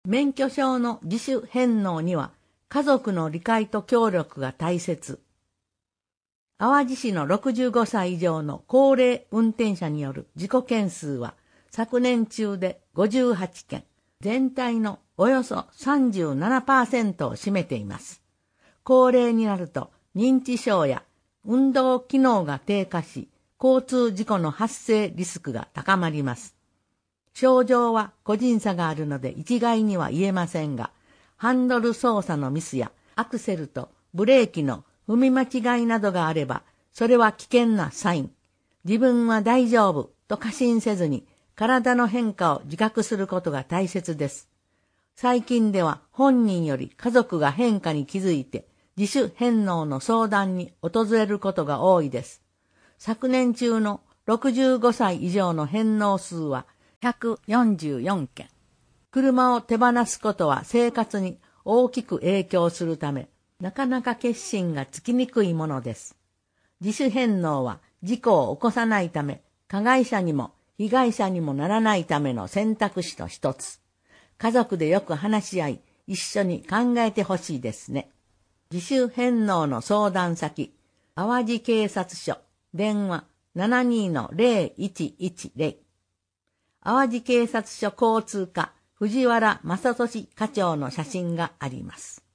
免許証の自主返納には家族の理解と協力が大切。淡路市の65歳以上の高齢運転者による事故件数は昨年中で58件、全体のおよそ 37% を占めています。高齢になると認知症や運動機能が低下し、交通事故の発生リスクが高まります。症状は個人差があるので一概には言えませんが、ハンドル操作のミスやアクセルとブレーキの踏み間違いなどがあれば、それは危険なサイン。自分は大丈夫と過信せずに、体の変化を自覚することが大切です。最近では本人より家族が変化に気づいて、自主返納の相談に訪れることが多いです。昨年中の65歳以上の返納数は144件。車を手放すことは生活に大きく影響するため、なかなか決心がつきにくいものです。自主返納は事故を起こさないため、加害者にも被害者にもならないための選択肢の一つ。家族でよく話し合い、一緒に考えてほしいですね。自主返納の相談先、淡路警察署、電話 72-0110。淡路警察署交通課、藤原正俊課長の写真があります。